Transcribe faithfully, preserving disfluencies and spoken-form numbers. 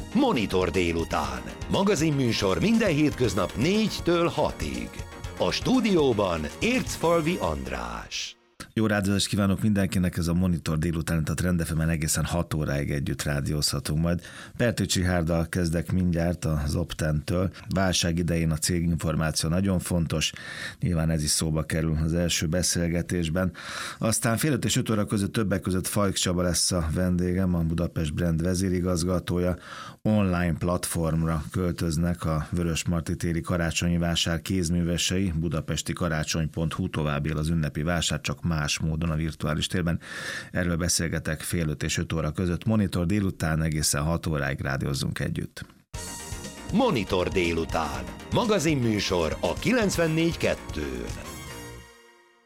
Monitor délután. Magazinműsor minden hétköznap négytől hatig. A stúdióban Ércfalvi András. Jó rádiózást kívánok mindenkinek, ez a Monitor délután, a Trend ef emen egészen hat óráig együtt rádiózhatunk majd. Pertőcsi Hárddal kezdek mindjárt az Optentől. Válság idején a céginformáció nagyon fontos, nyilván ez is szóba kerül az első beszélgetésben. Aztán fél öt és öt óra között többek között Fajk Csaba lesz a vendégem, a Budapest Brand vezérigazgatója. Online platformra költöznek a Vörösmarty téri karácsonyi vásár kézművesei, budapesti karácsony pont hu tovább él az ünnepi vásár, csak más módon a virtuális térben. Erről beszélgetek fél öt és öt óra között. Monitor délután egészen hat óráig rádiózzunk együtt. Monitor délután. Magazinműsor a kilencvennégy kettőn.